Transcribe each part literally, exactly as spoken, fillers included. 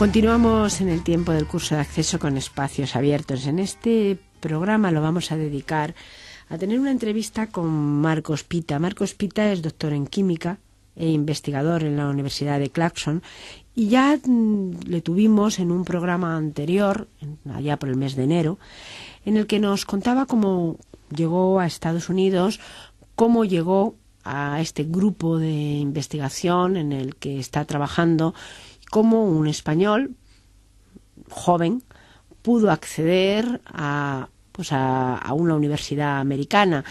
Continuamos en el tiempo del curso de acceso con espacios abiertos. En este programa lo vamos a dedicar a tener una entrevista con Marcos Pita. Marcos Pita es doctor en química e investigador en la Universidad de Clarkson, y ya mm, le tuvimos en un programa anterior, allá por el mes de enero, en el que nos contaba cómo llegó a Estados Unidos, cómo llegó a este grupo de investigación en el que está trabajando, cómo un español joven pudo acceder a, pues a, a una universidad americana.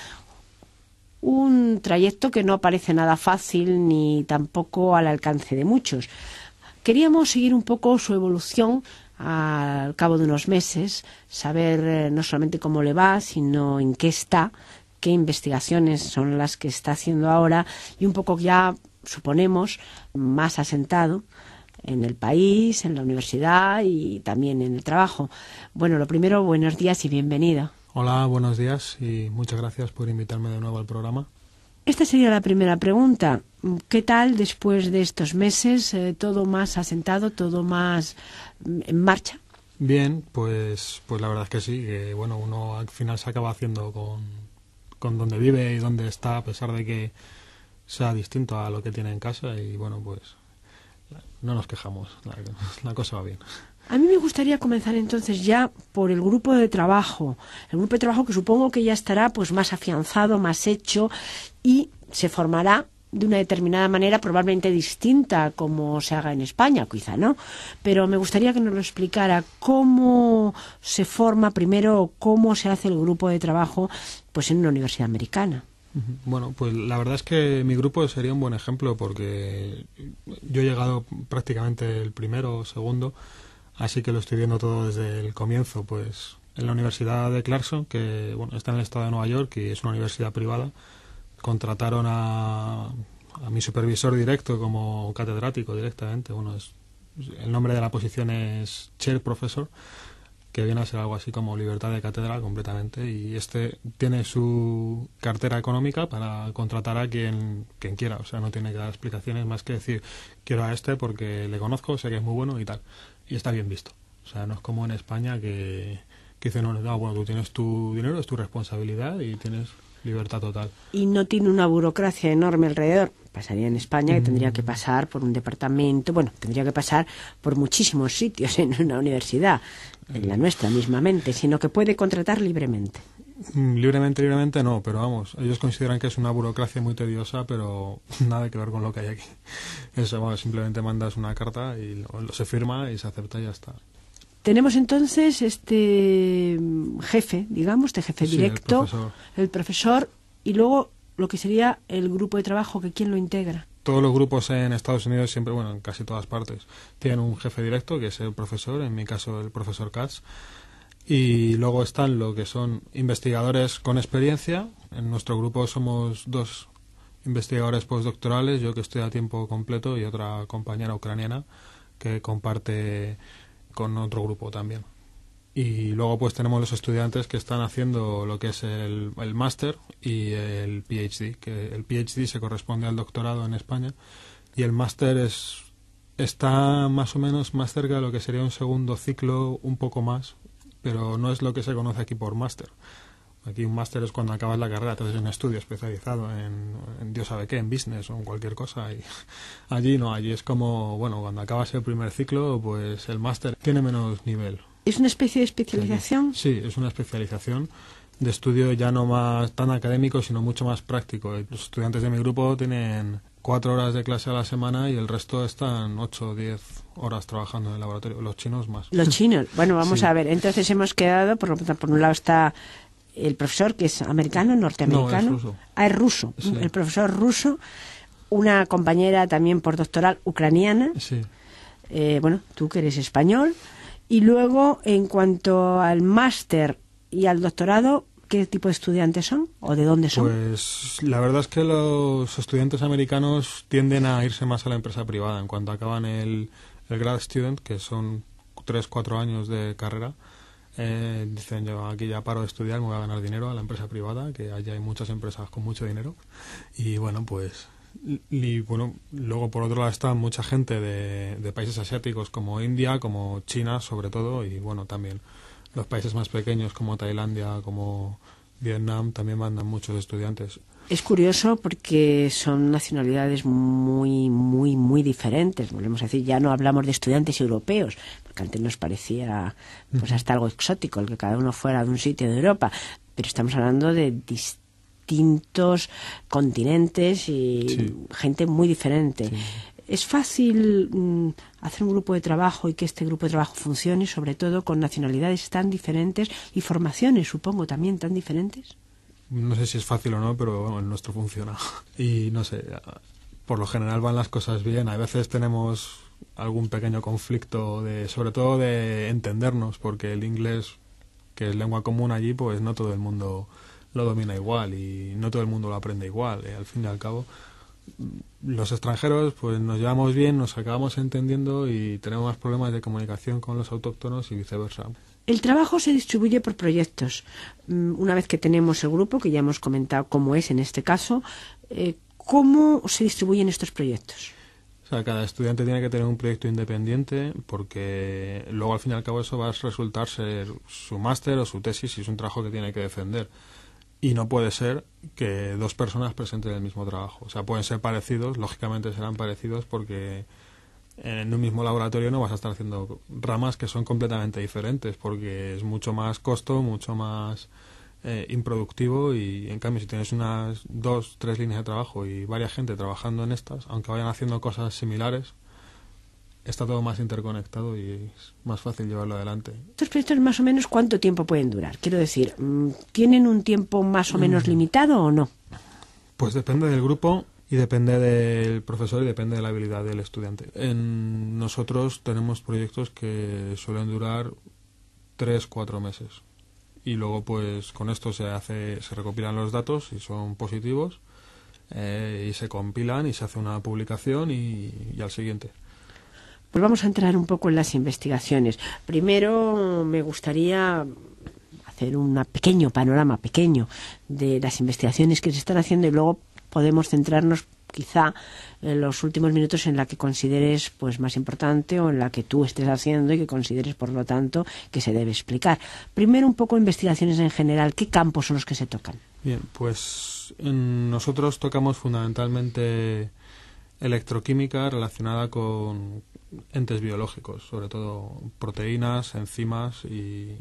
Un trayecto que no parece nada fácil ni tampoco al alcance de muchos. Queríamos seguir un poco su evolución al cabo de unos meses, saber eh, no solamente cómo le va, sino en qué está, qué investigaciones son las que está haciendo ahora, y un poco ya, suponemos, más asentado en el país, en la universidad y también en el trabajo. Bueno, lo primero, buenos días y bienvenido. Hola, buenos días y muchas gracias por invitarme de nuevo al programa. Esta sería la primera pregunta. ¿Qué tal después de estos meses? Eh, ¿Todo más asentado, todo más en marcha? Bien, pues pues la verdad es que sí, que bueno, uno al final se acaba haciendo con, con donde vive y donde está, a pesar de que sea distinto a lo que tiene en casa, y bueno, pues no nos quejamos, la, la cosa va bien. A mí me gustaría comenzar entonces ya por el grupo de trabajo, el grupo de trabajo que supongo que ya estará pues más afianzado, más hecho, y se formará de una determinada manera, probablemente distinta a como se haga en España, quizá no, pero me gustaría que nos lo explicara cómo se forma primero, cómo se hace el grupo de trabajo pues en una universidad americana. Bueno, pues la verdad es que mi grupo sería un buen ejemplo, porque yo he llegado prácticamente el primero o segundo, así que lo estoy viendo todo desde el comienzo. Pues en la Universidad de Clarkson, que bueno, está en el estado de Nueva York y es una universidad privada, contrataron a, a mi supervisor directo como catedrático directamente. Bueno, es, el nombre de la posición es Chair Professor, que viene a ser algo así como libertad de cátedra completamente, y este tiene su cartera económica para contratar a quien, quien quiera. O sea, no tiene que dar explicaciones más que decir, quiero a este porque le conozco, sé que es muy bueno y tal. Y está bien visto. O sea, no es como en España que, que dicen, no, no, bueno, tú tienes tu dinero, es tu responsabilidad y tienes libertad total. Y no tiene una burocracia enorme alrededor. Pasaría en España, que tendría que pasar por un departamento, bueno, tendría que pasar por muchísimos sitios en una universidad, en la nuestra mismamente, sino que puede contratar libremente. Libremente, libremente no, pero vamos, ellos consideran que es una burocracia muy tediosa, pero nada que ver con lo que hay aquí. Eso, bueno, simplemente mandas una carta y lo, lo se firma y se acepta y ya está. Tenemos entonces este jefe, digamos, este jefe Sí, directo, el profesor. el profesor, y luego lo que sería el grupo de trabajo, que ¿quién lo integra? Todos los grupos en Estados Unidos siempre, bueno, en casi todas partes, tienen un jefe directo, que es el profesor, en mi caso el profesor Katz, y luego están lo que son investigadores con experiencia. En nuestro grupo somos dos investigadores postdoctorales, yo que estoy a tiempo completo y otra compañera ucraniana que comparte con otro grupo también. Y luego pues tenemos los estudiantes que están haciendo lo que es el, el máster y el PhD, que el PhD se corresponde al doctorado en España, y el máster es está más o menos más cerca de lo que sería un segundo ciclo, un poco más, pero no es lo que se conoce aquí por máster. Aquí un máster es cuando acabas la carrera, te haces un estudio especializado en, en Dios sabe qué, en business o en cualquier cosa. Y allí no, allí es como, bueno, cuando acabas el primer ciclo, pues el máster tiene menos nivel. ¿Es una especie de especialización? Sí, es una especialización de estudio ya no más tan académico, sino mucho más práctico. Los estudiantes de mi grupo tienen cuatro horas de clase a la semana y el resto están ocho o diez horas trabajando en el laboratorio. Los chinos más. Los chinos. Bueno, vamos Sí. a ver. Entonces hemos quedado, por, por un lado está el profesor, que es americano, norteamericano. No, es ruso. Ah, es ruso. Sí. El profesor ruso. Una compañera también postdoctoral ucraniana. Sí. Eh, bueno, tú que eres español. Y luego, en cuanto al máster y al doctorado, ¿qué tipo de estudiantes son o de dónde son? Pues la verdad es que los estudiantes americanos tienden a irse más a la empresa privada. En cuanto acaban el, el grad student, que son tres, cuatro años de carrera, eh, dicen, yo aquí ya paro de estudiar, me voy a ganar dinero a la empresa privada, que allá hay muchas empresas con mucho dinero. Y bueno, pues Y bueno, luego por otro lado está mucha gente de, de países asiáticos como India, como China sobre todo, y bueno, también los países más pequeños como Tailandia, como Vietnam, también mandan muchos estudiantes. Es curioso porque son nacionalidades muy, muy, muy diferentes. Volvemos a decir, ya no hablamos de estudiantes europeos, porque antes nos parecía pues hasta algo exótico el que cada uno fuera de un sitio de Europa, pero estamos hablando de distintos distintos continentes y sí. gente muy diferente. Sí. ¿Es fácil mm, hacer un grupo de trabajo y que este grupo de trabajo funcione, sobre todo con nacionalidades tan diferentes y formaciones, supongo, también tan diferentes? No sé si es fácil o no, pero bueno, el nuestro funciona. Y no sé, por lo general van las cosas bien. A veces tenemos algún pequeño conflicto, de, sobre todo de entendernos, porque el inglés, que es lengua común allí, pues no todo el mundo lo domina igual y no todo el mundo lo aprende igual. Y al fin y al cabo, los extranjeros pues nos llevamos bien, nos acabamos entendiendo y tenemos más problemas de comunicación con los autóctonos y viceversa. El trabajo se distribuye por proyectos. Una vez que tenemos el grupo, que ya hemos comentado cómo es en este caso, eh, ¿cómo se distribuyen estos proyectos? O sea, cada estudiante tiene que tener un proyecto independiente porque luego al fin y al cabo eso va a resultar ser su máster o su tesis y es un trabajo que tiene que defender. Y no puede ser que dos personas presenten el mismo trabajo. O sea, pueden ser parecidos, lógicamente serán parecidos porque en un mismo laboratorio no vas a estar haciendo ramas que son completamente diferentes porque es mucho más costo, mucho más eh, improductivo y en cambio si tienes unas dos, tres líneas de trabajo y varias gente trabajando en estas, aunque vayan haciendo cosas similares, está todo más interconectado y es más fácil llevarlo adelante. ¿Estos proyectos más o menos cuánto tiempo pueden durar? Quiero decir, ¿tienen un tiempo más o menos mm. limitado o no? Pues depende del grupo y depende del profesor y depende de la habilidad del estudiante. En nosotros tenemos proyectos que suelen durar tres, cuatro meses. Y luego pues con esto se hace, se recopilan los datos y son positivos eh, y se compilan y se hace una publicación y, y al siguiente. Pues vamos a entrar un poco en las investigaciones. Primero me gustaría hacer un pequeño panorama, pequeño, de las investigaciones que se están haciendo y luego podemos centrarnos quizá en los últimos minutos en la que consideres pues más importante o en la que tú estés haciendo y que consideres, por lo tanto, que se debe explicar. Primero un poco investigaciones en general. ¿Qué campos son los que se tocan? Bien, pues en nosotros tocamos fundamentalmente electroquímica relacionada con entes biológicos, sobre todo proteínas, enzimas y,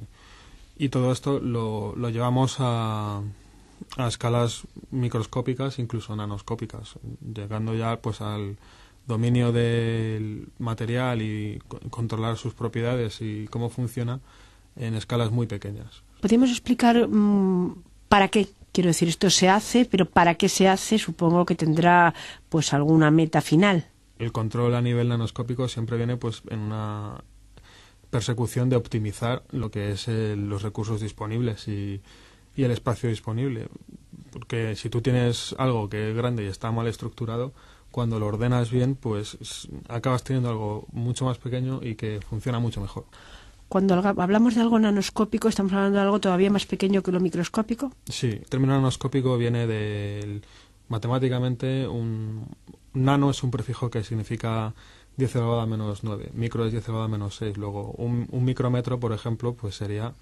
y todo esto lo, lo llevamos a, a escalas microscópicas, incluso nanoscópicas, llegando ya pues al dominio del material y controlar sus propiedades y cómo funciona en escalas muy pequeñas. ¿Podríamos explicar mmm, para qué? Quiero decir, esto se hace, pero ¿para qué se hace? Supongo que tendrá pues alguna meta final. El control a nivel nanoscópico siempre viene pues en una persecución de optimizar lo que es el, los recursos disponibles y, y el espacio disponible. Porque si tú tienes algo que es grande y está mal estructurado, cuando lo ordenas bien, pues acabas teniendo algo mucho más pequeño y que funciona mucho mejor. Cuando hablamos de algo nanoscópico, ¿estamos hablando de algo todavía más pequeño que lo microscópico? Sí, el término nanoscópico viene del... Matemáticamente, un nano es un prefijo que significa diez elevado a menos nueve. Micro es diez elevado a menos seis. Luego, un, un micrómetro, por ejemplo, pues sería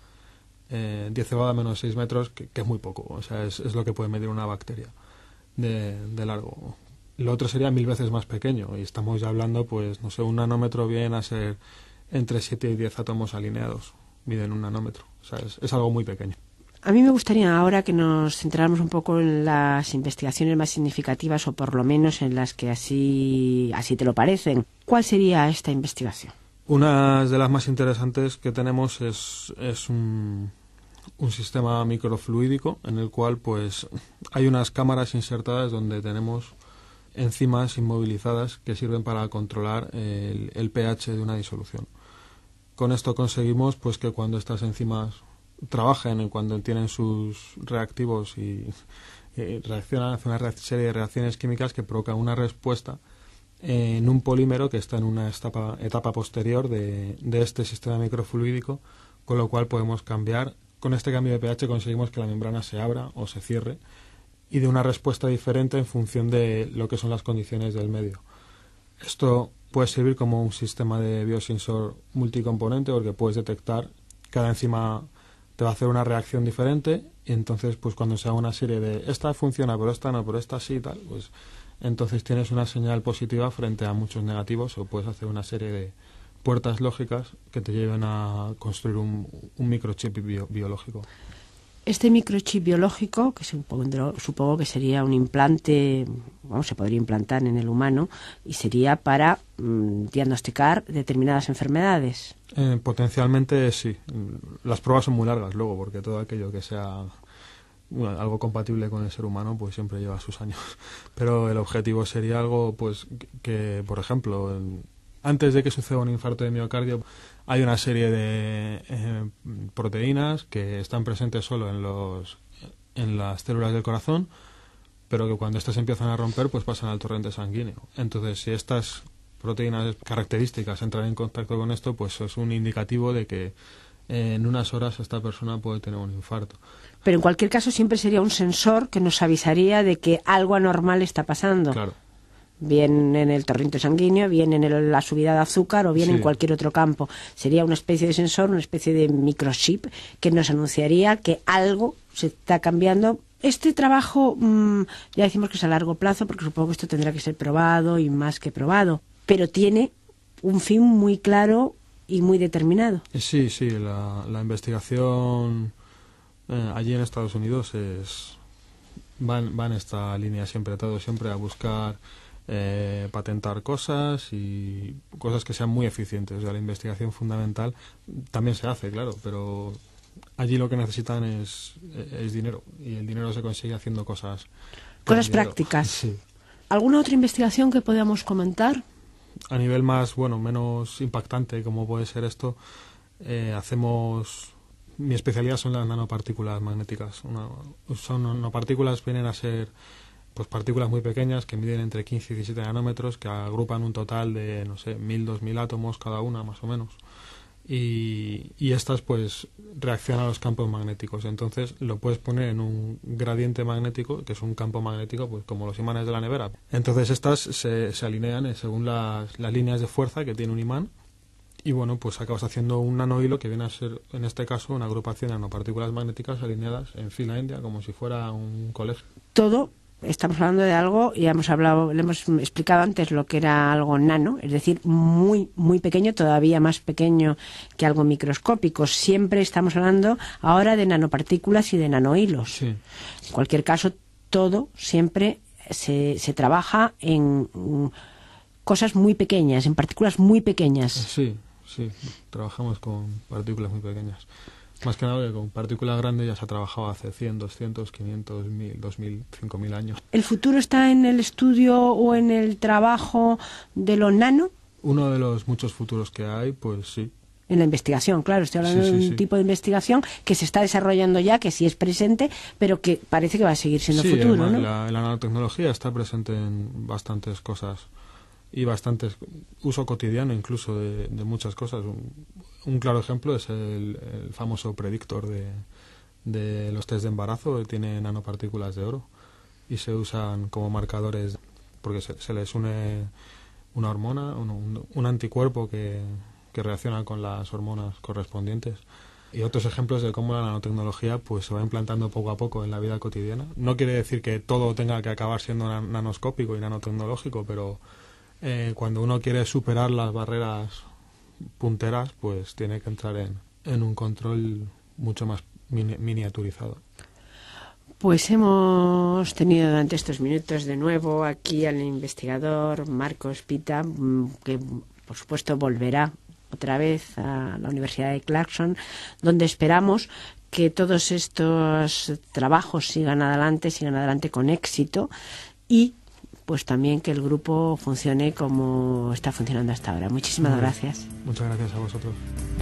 eh, diez elevado a menos seis metros, que, que es muy poco. O sea, es, es lo que puede medir una bacteria de, de largo. Lo otro sería mil veces más pequeño. Y estamos ya hablando, pues, no sé, un nanómetro viene a ser entre siete y diez átomos alineados. Miden un nanómetro. O sea, es, es algo muy pequeño. A mí me gustaría ahora que nos centráramos un poco en las investigaciones más significativas o por lo menos en las que así, así te lo parecen. ¿Cuál sería esta investigación? Una de las más interesantes que tenemos es, es un, un sistema microfluídico en el cual pues hay unas cámaras insertadas donde tenemos enzimas inmovilizadas que sirven para controlar el, el pH de una disolución. Con esto conseguimos pues que cuando estas enzimas trabajen, cuando tienen sus reactivos y, y reaccionan, hacen una serie de reacciones químicas que provocan una respuesta en un polímero que está en una etapa, etapa posterior de, de este sistema microfluídico, con lo cual podemos cambiar, con este cambio de pH conseguimos que la membrana se abra o se cierre y de una respuesta diferente en función de lo que son las condiciones del medio. Esto puede servir como un sistema de biosensor multicomponente porque puedes detectar cada enzima te va a hacer una reacción diferente y entonces pues cuando se haga una serie de esta funciona pero esta no, pero esta sí y tal, pues entonces tienes una señal positiva frente a muchos negativos o puedes hacer una serie de puertas lógicas que te lleven a construir un, un microchip bio, biológico. Este microchip biológico, que supongo, supongo que sería un implante, vamos, se podría implantar en el humano y sería para mmm, diagnosticar determinadas enfermedades. Eh, potencialmente sí. Las pruebas son muy largas luego, porque todo aquello que sea bueno, algo compatible con el ser humano, pues siempre lleva sus años. Pero el objetivo sería algo, pues, que, que por ejemplo, en, antes de que suceda un infarto de miocardio, hay una serie de eh, proteínas que están presentes solo en los en las células del corazón, pero que cuando estas empiezan a romper, pues pasan al torrente sanguíneo. Entonces, si estas proteínas características entran en contacto con esto, pues es un indicativo de que eh, en unas horas esta persona puede tener un infarto. Pero en cualquier caso siempre sería un sensor que nos avisaría de que algo anormal está pasando. Claro. Bien en el torrente sanguíneo, bien en el, la subida de azúcar o bien sí. en cualquier otro campo. Sería una especie de sensor, una especie de microchip que nos anunciaría que algo se está cambiando. Este trabajo mmm, ya decimos que es a largo plazo porque supongo que esto tendrá que ser probado y más que probado, pero tiene un fin muy claro y muy determinado. Sí, sí, la, la investigación eh, allí en Estados Unidos es va, va en esta línea siempre, todo siempre a buscar Eh, patentar cosas y cosas que sean muy eficientes. O sea, la investigación fundamental también se hace, claro, pero allí lo que necesitan es, es dinero y el dinero se consigue haciendo cosas cosas prácticas. Sí. ¿Alguna otra investigación que podamos comentar? A nivel más, bueno, menos impactante como puede ser esto, eh, hacemos mi especialidad son las nanopartículas magnéticas. Una, son nanopartículas, vienen a ser pues partículas muy pequeñas que miden entre quince y diecisiete nanómetros, que agrupan un total de, no sé, mil, dos mil átomos cada una, más o menos. Y, y estas, pues, reaccionan a los campos magnéticos. Entonces, lo puedes poner en un gradiente magnético, que es un campo magnético, pues como los imanes de la nevera. Entonces, estas se, se alinean según las, las líneas de fuerza que tiene un imán. Y, bueno, pues acabas haciendo un nanohilo que viene a ser, en este caso, una agrupación de nanopartículas magnéticas alineadas en fila india, como si fuera un colegio. Todo estamos hablando de algo, ya hemos hablado, le hemos explicado antes lo que era algo nano, es decir, muy, muy pequeño, todavía más pequeño que algo microscópico. Siempre estamos hablando ahora de nanopartículas y de nanohilos. Sí. En cualquier caso, todo siempre se, se trabaja en um, cosas muy pequeñas, en partículas muy pequeñas. Sí, sí, trabajamos con partículas muy pequeñas. Más que nada que con partículas grandes ya se ha trabajado hace cien, doscientos, quinientos, mil, dos mil, cinco mil años. ¿El futuro está en el estudio o en el trabajo de lo nano? Uno de los muchos futuros que hay, pues sí. En la investigación, claro, estoy hablando sí, sí, de un sí. tipo de investigación que se está desarrollando ya, que sí es presente, pero que parece que va a seguir siendo sí, futuro, además, ¿no? La, la nanotecnología está presente en bastantes cosas y bastantes uso cotidiano incluso de, de muchas cosas. Un, un claro ejemplo es el, el famoso predictor de, de los test de embarazo, que tiene nanopartículas de oro y se usan como marcadores porque se, se les une una hormona, un, un, un anticuerpo que, que reacciona con las hormonas correspondientes. Y otros ejemplos de cómo la nanotecnología pues se va implantando poco a poco en la vida cotidiana. No quiere decir que todo tenga que acabar siendo nan- nanoscópico y nanotecnológico, pero Eh, cuando uno quiere superar las barreras punteras, pues tiene que entrar en, en un control mucho más mini- miniaturizado. Pues hemos tenido durante estos minutos de nuevo aquí al investigador Marcos Pita, que por supuesto volverá otra vez a la Universidad de Clarkson, donde esperamos que todos estos trabajos sigan adelante, sigan adelante con éxito y pues también que el grupo funcione como está funcionando hasta ahora. Muchísimas gracias. Muchas gracias a vosotros.